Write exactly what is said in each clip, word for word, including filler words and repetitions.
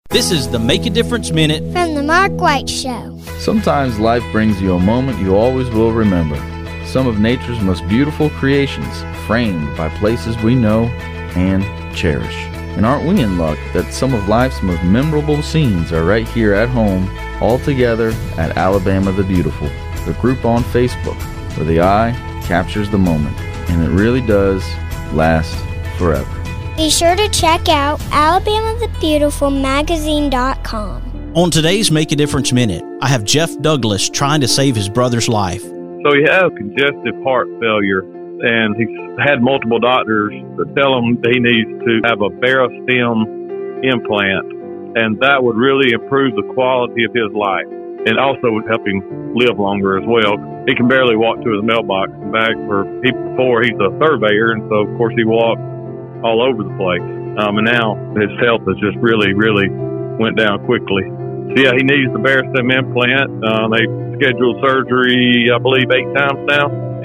This is the Make a Difference Minute from the Mark White Show. Sometimes life brings you a moment you always will remember. Some of nature's most beautiful creations, framed by places we know and cherish. And aren't we in luck that some of life's most memorable scenes are right here at home, all together at Alabama the Beautiful, the group on Facebook where the eye captures the moment, and it really does last forever. Be sure to check out Alabama the Beautiful Magazine dot com. On today's Make a Difference Minute, I have Jeff Douglas trying to save his brother's life. So he has congestive heart failure, and he's had multiple doctors that tell him he needs to have a Barostim implant, and that would really improve the quality of his life, and also would help him live longer as well. He can barely walk to his mailbox and back. For he, before he's a surveyor, and so of course he walked all over the place. Um, and now his health has just really, really went down quickly. So yeah, he needs the Barostim implant. Uh, they scheduled surgery, I believe, eight times now.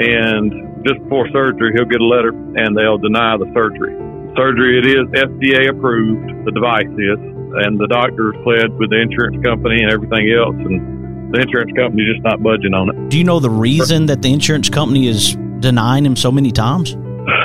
And just before surgery, he'll get a letter and they'll deny the surgery. Surgery, it is F D A approved, the device is. And the doctors pled with the insurance company and everything else. And the insurance company is just not budging on it. Do you know the reason that the insurance company is denying him so many times?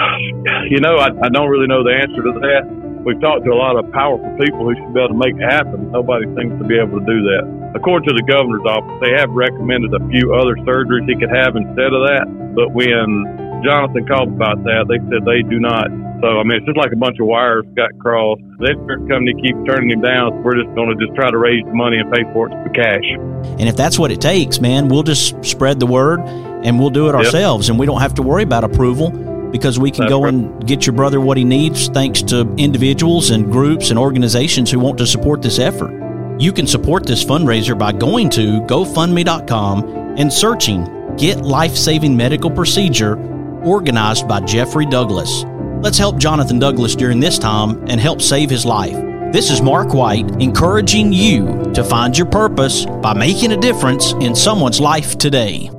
You know, I, I don't really know the answer to that. We've talked to a lot of powerful people who should be able to make it happen. Nobody seems to be able to do that. According to the governor's office, they have recommended a few other surgeries he could have instead of that. But when Jonathan called about that, they said they do not. So, I mean, it's just like a bunch of wires got crossed. The insurance company keeps turning him down. So we're just going to just try to raise the money and pay for it for cash. And if that's what it takes, man, we'll just spread the word and we'll do it Yep. ourselves. And we don't have to worry about approval, because we can That's go right. and get your brother what he needs thanks to individuals and groups and organizations who want to support this effort. You can support this fundraiser by going to GoFundMe dot com and searching Get Life-Saving Medical Procedure organized by Jeffrey Douglas. Let's help Jonathan Douglas during this time and help save his life. This is Mark White encouraging you to find your purpose by making a difference in someone's life today.